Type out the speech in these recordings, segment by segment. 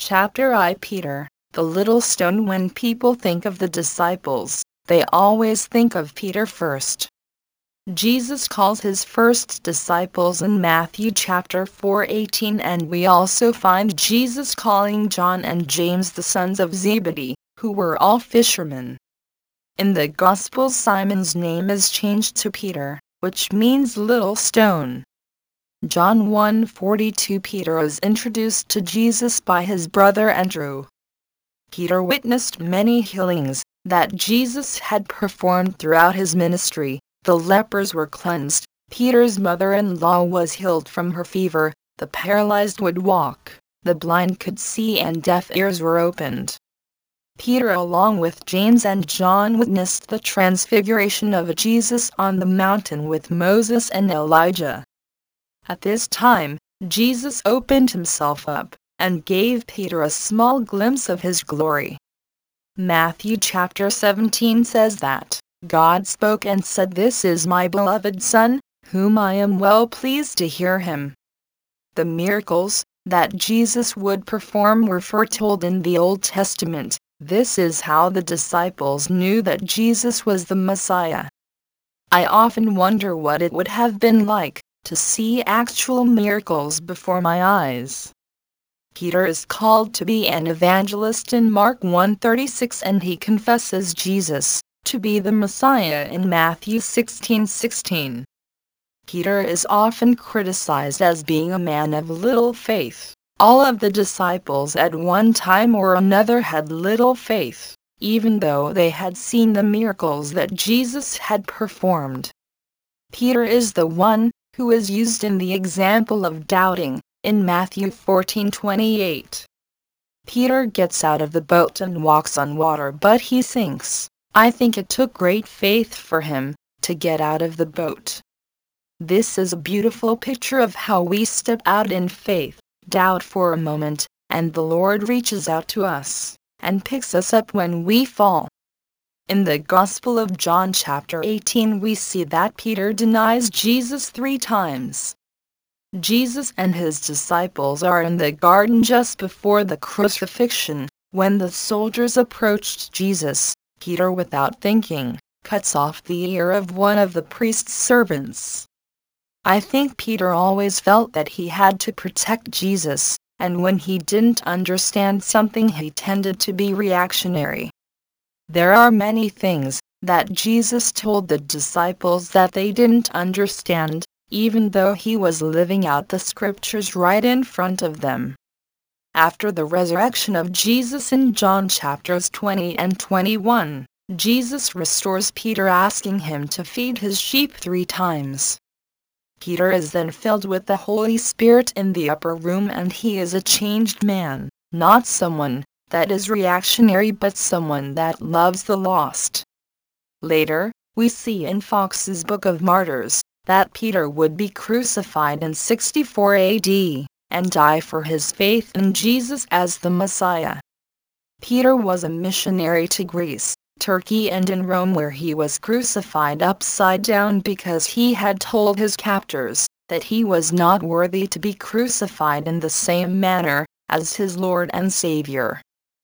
Chapter I Peter, the little stone. When people think of the disciples, they always think of Peter first. Jesus calls his first disciples in Matthew chapter 4:18, and we also find Jesus calling John and James the sons of Zebedee, who were all fishermen. In the Gospels, Simon's name is changed to Peter, which means little stone. John 1:42, Peter is introduced to Jesus by his brother Andrew. Peter witnessed many healings that Jesus had performed throughout his ministry. The lepers were cleansed, Peter's mother-in-law was healed from her fever, the paralyzed would walk, the blind could see, and deaf ears were opened. Peter, along with James and John, witnessed the transfiguration of Jesus on the mountain with Moses and Elijah. At this time, Jesus opened himself up and gave Peter a small glimpse of his glory. Matthew chapter 17 says that God spoke and said, "This is my beloved Son, whom I am well pleased to hear him." The miracles that Jesus would perform were foretold in the Old Testament. This is how the disciples knew that Jesus was the Messiah. I often wonder what it would have been like to see actual miracles before my eyes. Peter is called to be an evangelist in Mark 1:36, and he confesses Jesus to be the Messiah in Matthew 16:16. Peter is often criticized as being a man of little faith. All of the disciples at one time or another had little faith, even though they had seen the miracles that Jesus had performed. Peter is the one who is used in the example of doubting, in Matthew 14:28. Peter gets out of the boat and walks on water, but he sinks. I think it took great faith for him to get out of the boat. This is a beautiful picture of how we step out in faith, doubt for a moment, and the Lord reaches out to us and picks us up when we fall. In the Gospel of John chapter 18, we see that Peter denies Jesus 3 times. Jesus and his disciples are in the garden just before the crucifixion. When the soldiers approached Jesus, Peter, without thinking, cuts off the ear of one of the priest's servants. I think Peter always felt that he had to protect Jesus, and when he didn't understand something, he tended to be reactionary. There are many things that Jesus told the disciples that they didn't understand, even though he was living out the scriptures right in front of them. After the resurrection of Jesus in John chapters 20 and 21, Jesus restores Peter, asking him to feed his sheep 3 times. Peter is then filled with the Holy Spirit in the upper room, and he is a changed man, not someone that is reactionary, but someone that loves the lost. Later, we see in Fox's Book of Martyrs that Peter would be crucified in 64 AD and die for his faith in Jesus as the Messiah. Peter was a missionary to Greece, Turkey, and in Rome, where he was crucified upside down because he had told his captors that he was not worthy to be crucified in the same manner as his Lord and Savior.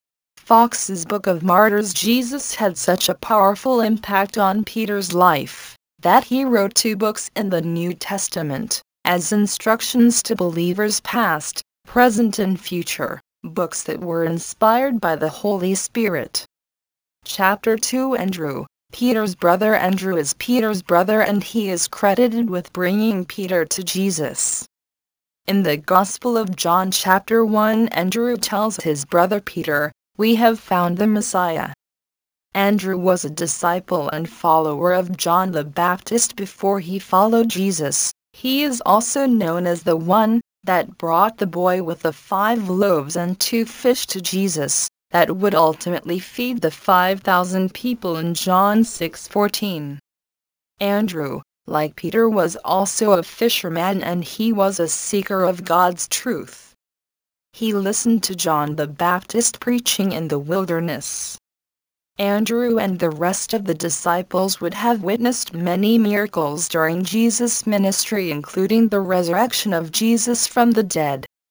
Fox's Book of Martyrs. Jesus had such a powerful impact on Peter's life that he wrote 2 books in the New Testament as instructions to believers past, present, and future, books that were inspired by the Holy Spirit. Chapter 2 Andrew. Peter's brother. Andrew is Peter's brother, and he is credited with bringing Peter to Jesus. In the Gospel of John chapter 1, Andrew tells his brother Peter, "We have found the Messiah." Andrew was a disciple and follower of John the Baptist before he followed Jesus. He is also known as the one that brought the boy with the 5 loaves and 2 fish to Jesus, that would ultimately feed the 5,000 people in John 6:14. Andrew, like Peter, was also a fisherman, and he was a seeker of God's truth. He listened to John the Baptist preaching in the wilderness. Andrew and the rest of the disciples would have witnessed many miracles during Jesus' ministry, including the resurrection of Jesus from the dead.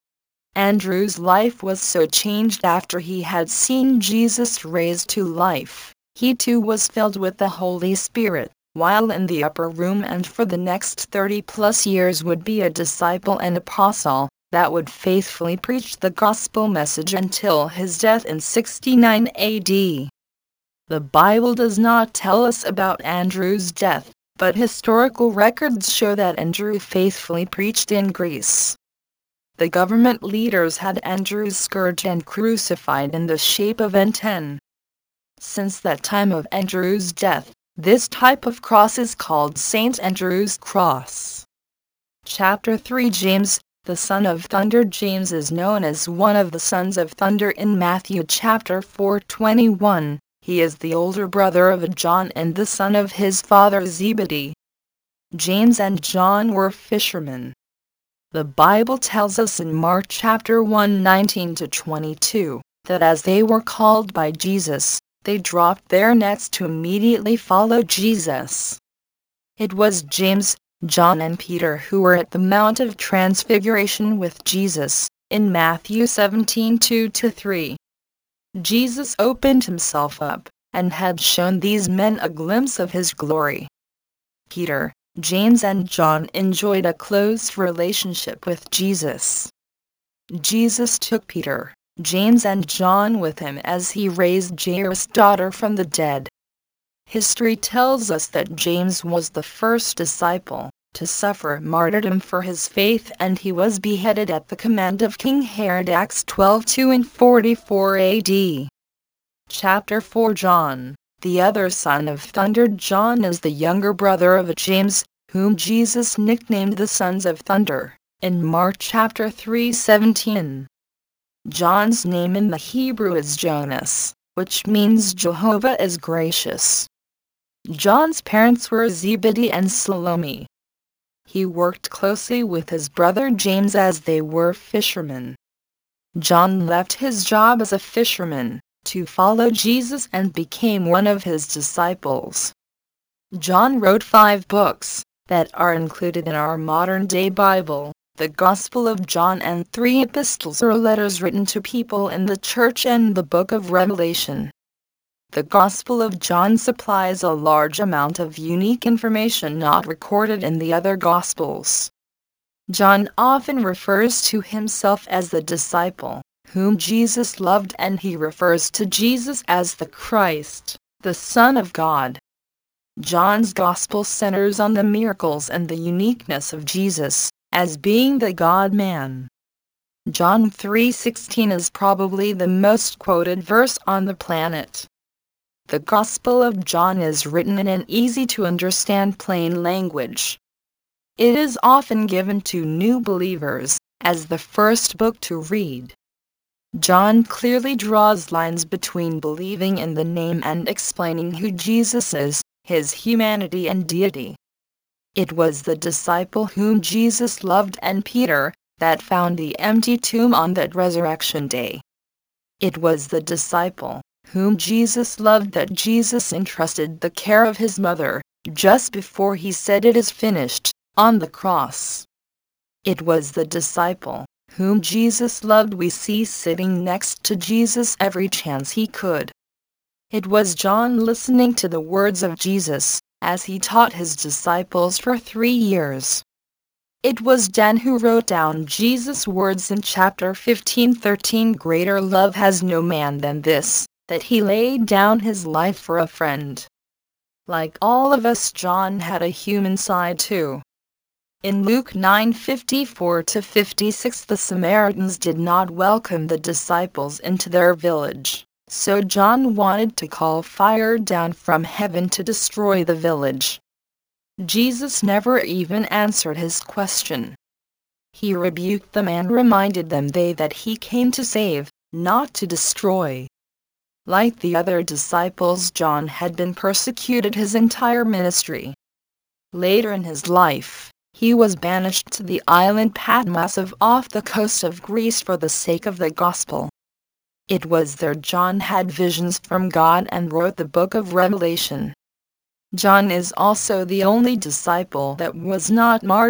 Andrew's life was so changed after he had seen Jesus raised to life. He too was filled with the Holy Spirit, while in the upper room, and for the next 30+ years would be a disciple and apostle that would faithfully preach the gospel message until his death in 69 AD. The Bible does not tell us about Andrew's death, but historical records show that Andrew faithfully preached in Greece. The government leaders had Andrew scourged and crucified in the shape of an N. Since that time of Andrew's death, this type of cross is called St. Andrew's Cross. Chapter 3. James, the son of thunder. James is known as one of the sons of thunder in Matthew chapter 4:21. He is the older brother of John and the son of his father Zebedee. James and John were fishermen. The Bible tells us in Mark chapter 1:19-22, that as they were called by Jesus, they dropped their nets to immediately follow Jesus. It was James, John and Peter who were at the Mount of Transfiguration with Jesus, in Matthew 17:2-3. Jesus opened himself up, and had shown these men a glimpse of his glory. Peter, James and John enjoyed a close relationship with Jesus. Jesus took Peter, James and John with him as he raised Jairus' daughter from the dead. History tells us that James was the first disciple to suffer martyrdom for his faith, and he was beheaded at the command of King Herod. Acts 12:2 and 44 AD. Chapter 4. John, the other son of thunder. John is the younger brother of James, whom Jesus nicknamed the sons of thunder, in Mark chapter 3:17. John's name in the Hebrew is Jonas, which means Jehovah is gracious. John's parents were Zebedee and Salome. He worked closely with his brother James as they were fishermen. John left his job as a fisherman to follow Jesus and became one of his disciples. John wrote 5 books that are included in our modern-day Bible: the Gospel of John and 3 epistles or letters written to people in the church, and the book of Revelation. The Gospel of John supplies a large amount of unique information not recorded in the other Gospels. John often refers to himself as the disciple whom Jesus loved, and he refers to Jesus as the Christ, the Son of God. John's Gospel centers on the miracles and the uniqueness of Jesus as being the God-man. John 3:16 is probably the most quoted verse on the planet. The Gospel of John is written in an easy-to-understand plain language. It is often given to new believers as the first book to read. John clearly draws lines between believing in the name and explaining who Jesus is, his humanity and deity. It was the disciple whom Jesus loved, and Peter, that found the empty tomb on that resurrection day. It was the disciple whom Jesus loved that Jesus entrusted the care of his mother, just before he said "it is finished," on the cross. It was the disciple whom Jesus loved we see sitting next to Jesus every chance he could. It was John listening to the words of Jesus as he taught his disciples for 3 years. It was John who wrote down Jesus' words in chapter 15:13. Greater love has no man than this, that he laid down his life for a friend. Like all of us, John had a human side too. In Luke 9:54-56, the Samaritans did not welcome the disciples into their village, so John wanted to call fire down from heaven to destroy the village. Jesus never even answered his question. He rebuked them and reminded them that he came to save, not to destroy. Like the other disciples, John had been persecuted his entire ministry. Later in his life, he was banished to the island Patmos off the coast of Greece for the sake of the gospel. It was there John had visions from God and wrote the book of Revelation. John is also the only disciple that was not martyred,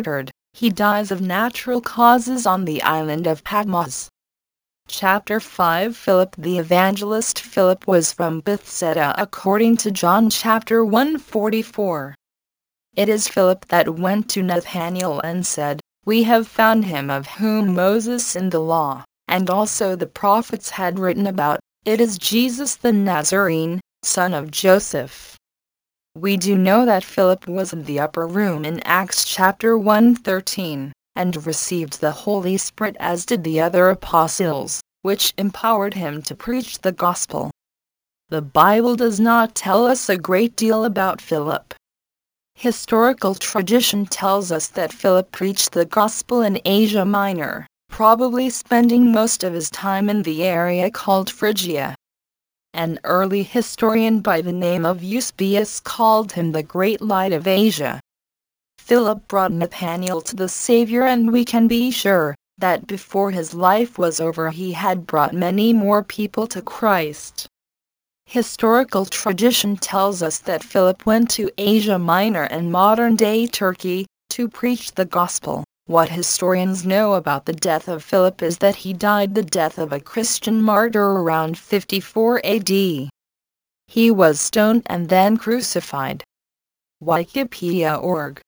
He dies of natural causes on the island of Patmos. Chapter 5 Philip the Evangelist. Philip was from Bethsaida according to John chapter 1:44. It is Philip that went to Nathanael and said, "We have found him of whom Moses in the law, and also the prophets had written about. It is Jesus the Nazarene, son of Joseph." We do know that Philip was in the upper room in Acts chapter 1:13, and received the Holy Spirit as did the other apostles, which empowered him to preach the gospel. The Bible does not tell us a great deal about Philip. Historical tradition tells us that Philip preached the gospel in Asia Minor, probably spending most of his time in the area called Phrygia. An early historian by the name of Eusebius called him the Great Light of Asia. Philip brought Nathanael to the Savior, and we can be sure that before his life was over he had brought many more people to Christ. Historical tradition tells us that Philip went to Asia Minor and modern-day Turkey to preach the gospel. What historians know about the death of Philip is that he died the death of a Christian martyr around 54 AD. He was stoned and then crucified. Wikipedia.org.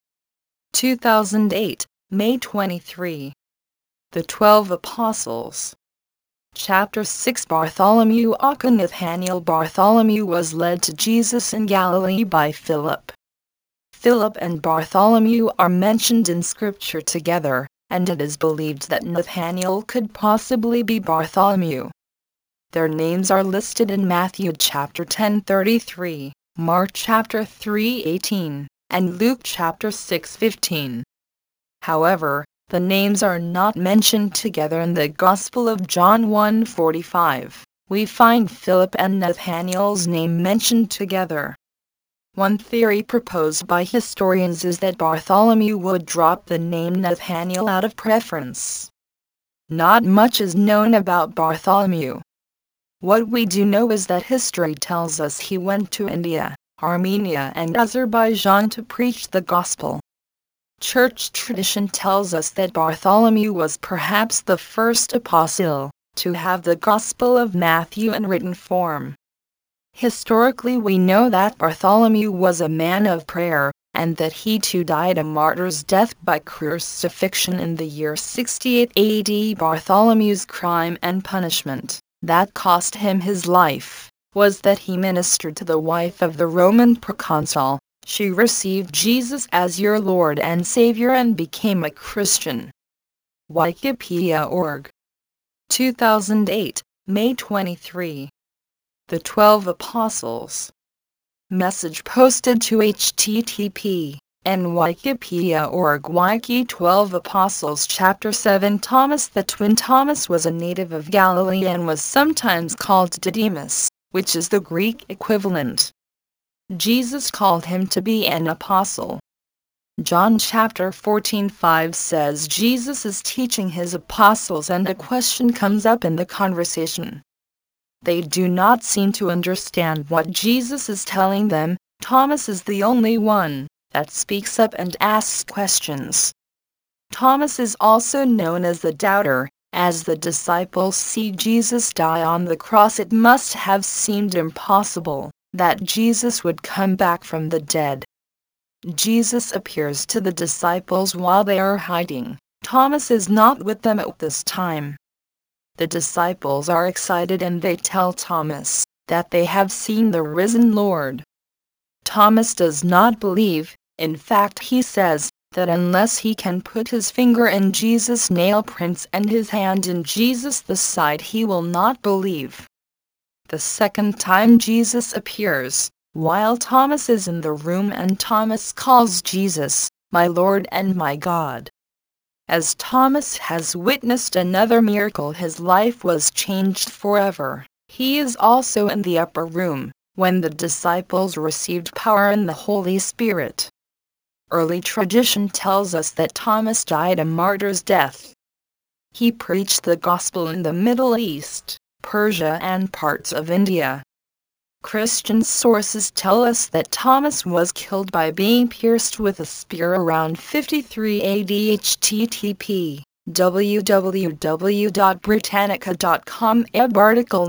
2008, May 23. The 12 Apostles. Chapter 6 Bartholomew Aka Nathanael. Bartholomew was led to Jesus in Galilee by Philip. Philip and Bartholomew are mentioned in Scripture together, and it is believed that Nathanael could possibly be Bartholomew. Their names are listed in Matthew chapter 10:33, Mark chapter 3:18, and Luke chapter 6:15. However, the names are not mentioned together in the Gospel of John 1:45. We find Philip and Nathanael's name mentioned together. One theory proposed by historians is that Bartholomew would drop the name Nathanael out of preference. Not much is known about Bartholomew. What we do know is that history tells us he went to India, Armenia, and Azerbaijan to preach the gospel. Church tradition tells us that Bartholomew was perhaps the first apostle to have the Gospel of Matthew in written form. Historically, we know that Bartholomew was a man of prayer, and that he too died a martyr's death by crucifixion in the year 68 AD. Bartholomew's crime and punishment, that cost him his life, was that he ministered to the wife of the Roman proconsul. She received Jesus as your Lord and Savior and became a Christian. Wikipedia.org. 2008, May 23. The 12 Apostles. Message posted to http://wikipedia.org. Wiki 12 Apostles. Chapter 7 Thomas the Twin. Thomas was a native of Galilee and was sometimes called Didymus, which is the Greek equivalent. Jesus called him to be an apostle. John chapter 14:5 says Jesus is teaching his apostles and a question comes up in the conversation. They do not seem to understand what Jesus is telling them. Thomas is the only one that speaks up and asks questions. Thomas is also known as the doubter. As the disciples see Jesus die on the cross, it must have seemed impossible that Jesus would come back from the dead. Jesus appears to the disciples while they are hiding. Thomas is not with them at this time. The disciples are excited and they tell Thomas that they have seen the risen Lord. Thomas does not believe. In fact, he says that unless he can put his finger in Jesus' nail prints and his hand in Jesus' side, he will not believe. The second time Jesus appears, while Thomas is in the room, and Thomas calls Jesus, "My Lord and my God." As Thomas has witnessed another miracle, his life was changed forever. He is also in the upper room, when the disciples received power in the Holy Spirit. Early tradition tells us that Thomas died a martyr's death. He preached the gospel in the Middle East, Persia, and parts of India. Christian sources tell us that Thomas was killed by being pierced with a spear around 53 AD. http www.britannica.com article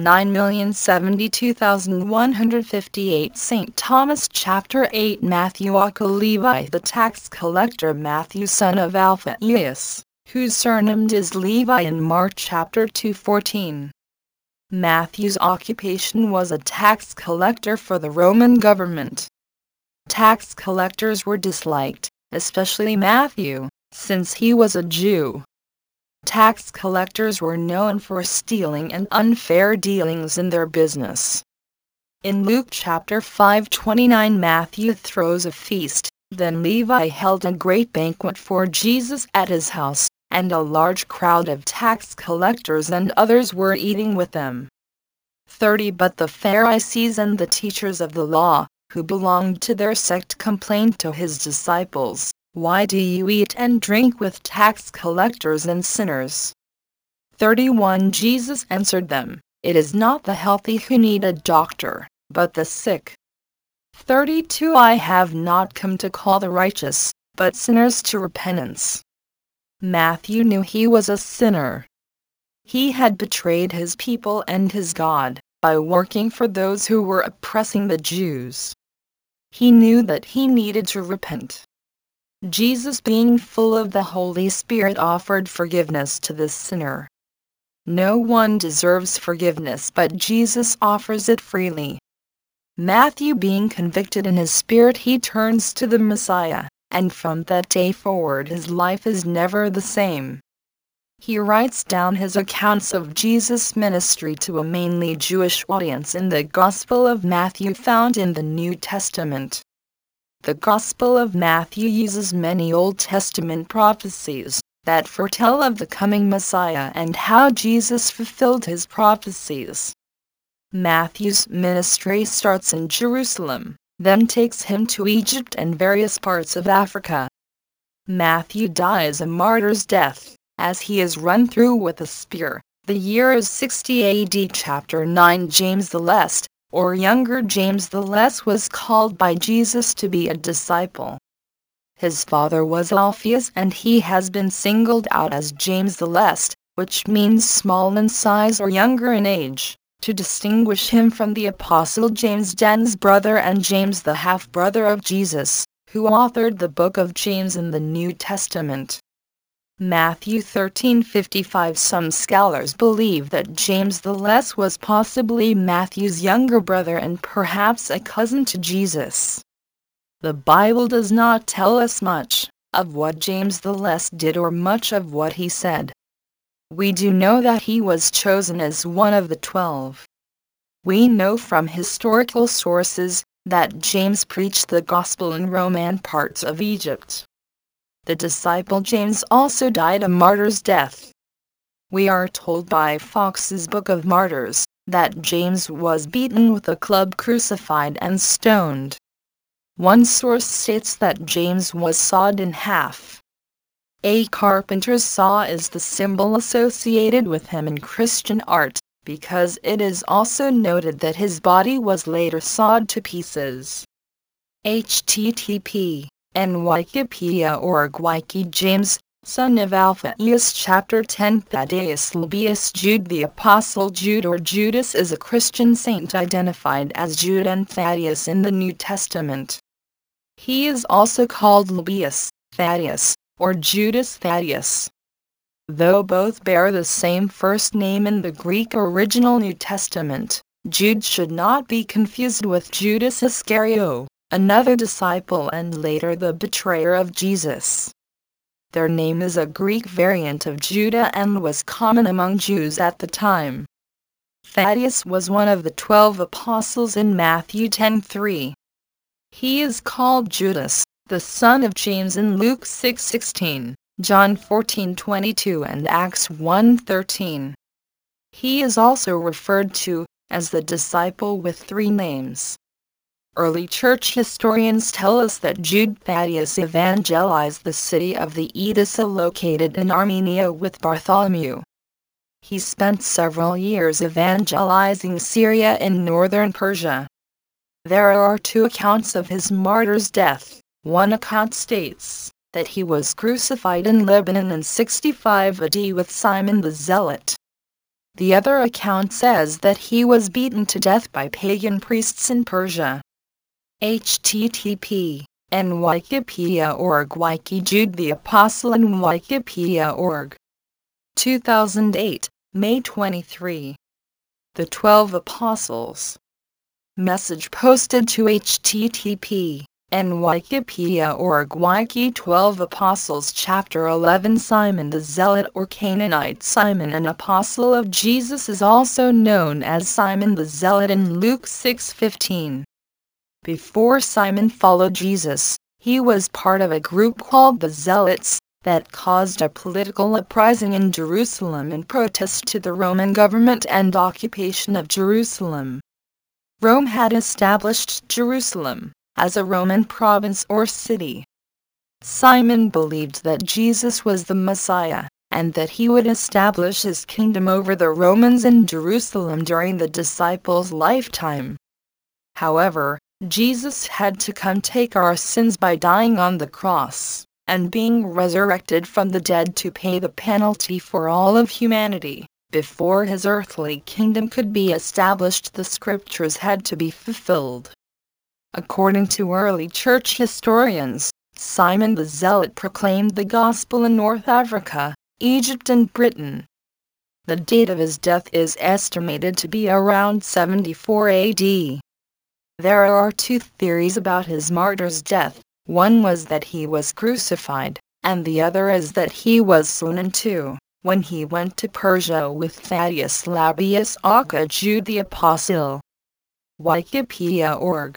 9072158 St. Thomas chapter 8 Matthew Levi the tax collector Matthew son of Alphaeus, whose surname is Levi in Mark chapter 2:14. Matthew's occupation was a tax collector for the Roman government. Tax collectors were disliked, especially Matthew, since he was a Jew. Tax collectors were known for stealing and unfair dealings in their business. In Luke chapter 5:29 Matthew throws a feast, then Levi held a great banquet for Jesus at his house, and a large crowd of tax collectors and others were eating with them. 30 But the Pharisees and the teachers of the law, who belonged to their sect, complained to his disciples, "Why do you eat and drink with tax collectors and sinners?" 31 Jesus answered them, "It is not the healthy who need a doctor, but the sick." 32 I have not come to call the righteous, but sinners to repentance. Matthew knew he was a sinner. He had betrayed his people and his God by working for those who were oppressing the Jews. He knew that he needed to repent. Jesus, being full of the Holy Spirit, offered forgiveness to this sinner. No one deserves forgiveness, but Jesus offers it freely. Matthew, being convicted in his spirit, he turns to the Messiah, and from that day forward his life is never the same. He writes down his accounts of Jesus' ministry to a mainly Jewish audience in the Gospel of Matthew found in the New Testament. The Gospel of Matthew uses many Old Testament prophecies that foretell of the coming Messiah and how Jesus fulfilled his prophecies. Matthew's ministry starts in Jerusalem, then takes him to Egypt and various parts of Africa. Matthew dies a martyr's death, as he is run through with a spear. The year is 60 AD. Chapter 9 James the Less, or younger James the Less, was called by Jesus to be a disciple. His father was Alphaeus, and he has been singled out as James the Less, which means small in size or younger in age, to distinguish him from the apostle James, Dan's brother, and James the half-brother of Jesus, who authored the book of James in the New Testament. Matthew 13:55 Some scholars believe that James the Less was possibly Matthew's younger brother and perhaps a cousin to Jesus. The Bible does not tell us much of what James the Less did or much of what he said. We do know that he was chosen as one of the 12. We know from historical sources that James preached the gospel in Rome and parts of Egypt. The disciple James also died a martyr's death. We are told by Fox's Book of Martyrs that James was beaten with a club, crucified, and stoned. One source states that James was sawed in half. A carpenter's saw is the symbol associated with him in Christian art, because it is also noted that his body was later sawed to pieces. http Wikipedia.org Wiki James, son of Alphaeus chapter 10 Thaddeus Livius Jude The Apostle Jude or Judas is a Christian saint identified as Jude and Thaddeus in the New Testament. He is also called Livius, Thaddeus, or Judas Thaddeus. Though both bear the same first name in the Greek original New Testament, Jude should not be confused with Judas Iscariot, another disciple and later the betrayer of Jesus. Their name is a Greek variant of Judah and was common among Jews at the time. Thaddeus was one of the 12 apostles in Matthew 10:3. He is called Judas, the son of James, in Luke 6:16, John 14:22 and Acts 1:13. He is also referred to as the disciple with 3 names. Early church historians tell us that Jude Thaddeus evangelized the city of the Edessa located in Armenia with Bartholomew. He spent several years evangelizing Syria and northern Persia. There are two accounts of his martyr's death. One account states that he was crucified in Lebanon in 65 AD with Simon the Zealot. The other account says that he was beaten to death by pagan priests in Persia. http Wikipedia.org Wiki Jude the Apostle and Wikipedia.org 2008, May 23. The 12 Apostles. Message posted to http Wikipedia.org Wiki 12 Apostles Chapter 11 Simon the Zealot or Canaanite Simon, an apostle of Jesus, is also known as Simon the Zealot in Luke 6:15. Before Simon followed Jesus, he was part of a group called the Zealots that caused a political uprising in Jerusalem in protest to the Roman government and occupation of Jerusalem. Rome had established Jerusalem as a Roman province or city. Simon believed that Jesus was the Messiah, and that he would establish his kingdom over the Romans in Jerusalem during the disciples' lifetime. However, Jesus had to come take our sins by dying on the cross, and being resurrected from the dead to pay the penalty for all of humanity. Before his earthly kingdom could be established, the scriptures had to be fulfilled. According to early church historians, Simon the Zealot proclaimed the gospel in North Africa, Egypt and Britain. The date of his death is estimated to be around 74 AD. There are two theories about his martyr's death. One was that he was crucified, and the other is that he was slain too, when he went to Persia with Thaddeus Labius aka Jude the Apostle. Wikipedia.org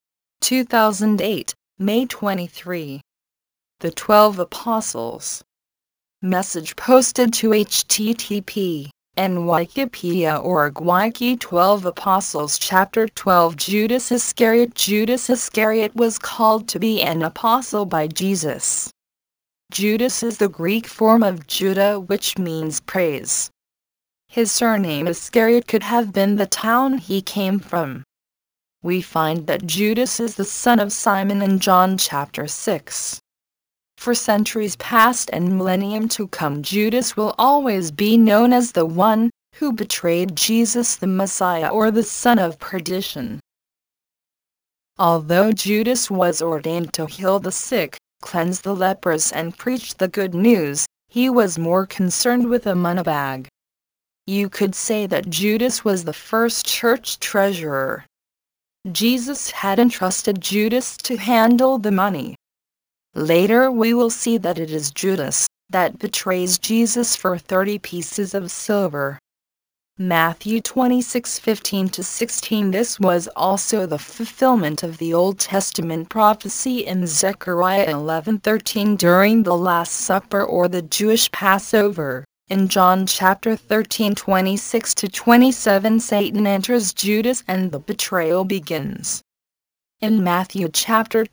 2008, May 23. The 12 Apostles. Message posted to http Wikipedia.org Wiki 12 Apostles Chapter 12 Judas Iscariot. Judas Iscariot was called to be an apostle by Jesus. Judas is the Greek form of Judah, which means praise. His surname Iscariot could have been the town he came from. We find that Judas is the son of Simon in John chapter 6. For centuries past and millennium to come, Judas will always be known as the one who betrayed Jesus the Messiah, or the son of perdition. Although Judas was ordained to heal the sick, cleanse the lepers and preach the good news, he was more concerned with the money bag. You could say that Judas was the first church treasurer. Jesus had entrusted Judas to handle the money. Later we will see that it is Judas that betrays Jesus for 30 pieces of silver. Matthew 26:15-16. This was also the fulfillment of the Old Testament prophecy in Zechariah 11:13 during the Last Supper or the Jewish Passover. In John chapter 13:26-27, Satan enters Judas and the betrayal begins. In Matthew chapter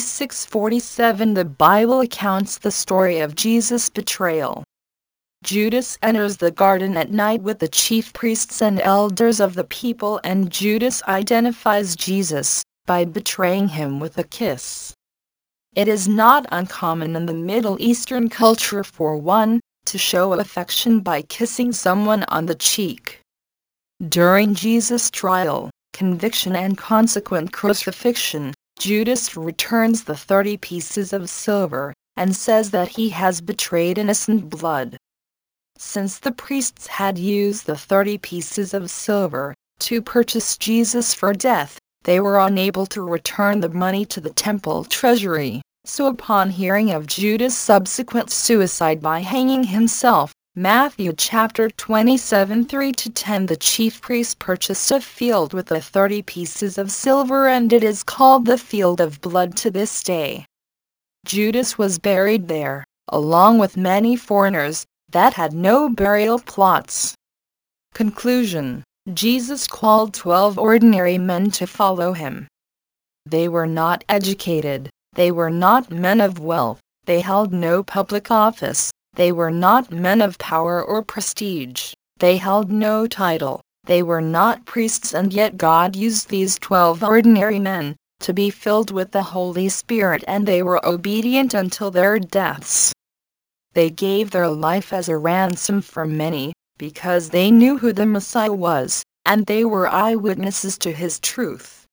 26:47, the Bible accounts the story of Jesus' betrayal. Judas enters the garden at night with the chief priests and elders of the people, and Judas identifies Jesus by betraying him with a kiss. It is not uncommon in the Middle Eastern culture for one to show affection by kissing someone on the cheek. During Jesus' trial, conviction and consequent crucifixion, Judas returns the 30 pieces of silver, and says that he has betrayed innocent blood. Since the priests had used the 30 pieces of silver to purchase Jesus for death, they were unable to return the money to the temple treasury. So upon hearing of Judas' subsequent suicide by hanging himself, Matthew chapter 27:3-10, the chief priest purchased a field with the 30 pieces of silver, and it is called the Field of Blood to this day. Judas was buried there, along with many foreigners that had no burial plots. Conclusion: Jesus called 12 ordinary men to follow him. They were not educated, they were not men of wealth, they held no public office, they were not men of power or prestige, they held no title, They were not priests, and yet God used these 12 ordinary men to be filled with the Holy Spirit, and they were obedient until their deaths. They gave their life as a ransom for many, because they knew who the Messiah was, and they were eyewitnesses to his truth.